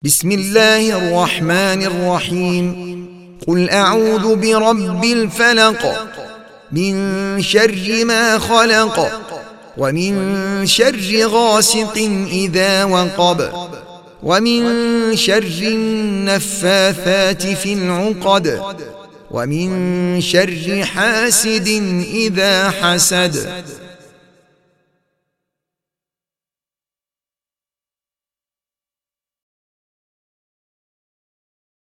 بسم الله الرحمن الرحيم. قل أعوذ برب الفلق من شر ما خلق ومن شر غاسق إذا وقب ومن شر النفاثات في العقد ومن شر حاسد إذا حسد.